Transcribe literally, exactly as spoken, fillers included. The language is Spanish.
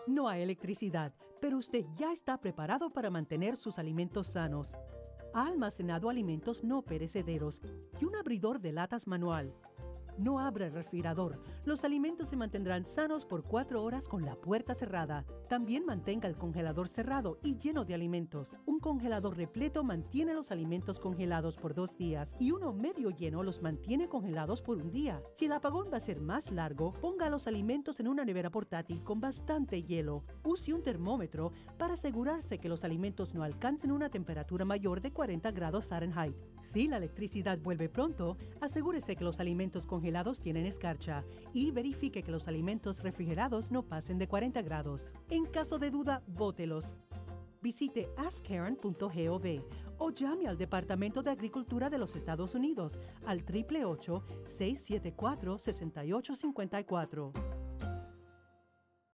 No hay electricidad, pero usted ya está preparado para mantener sus alimentos sanos. Ha almacenado alimentos no perecederos y un abridor de latas manual. No abra el refrigerador. Los alimentos se mantendrán sanos por cuatro horas con la puerta cerrada. También mantenga el congelador cerrado y lleno de alimentos. Un congelador repleto mantiene los alimentos congelados por dos días y uno medio lleno los mantiene congelados por un día. Si el apagón va a ser más largo, ponga los alimentos en una nevera portátil con bastante hielo. Use un termómetro para asegurarse que los alimentos no alcancen una temperatura mayor de cuarenta grados Fahrenheit. Si la electricidad vuelve pronto, asegúrese que los alimentos congelados tienen escarcha y verifique que los alimentos refrigerados no pasen de cuarenta grados. En caso de duda, bótelos. Visite ask karen punto gov o llame al Departamento de Agricultura de los Estados Unidos al ocho ocho ocho, seis siete cuatro, seis ocho cinco cuatro.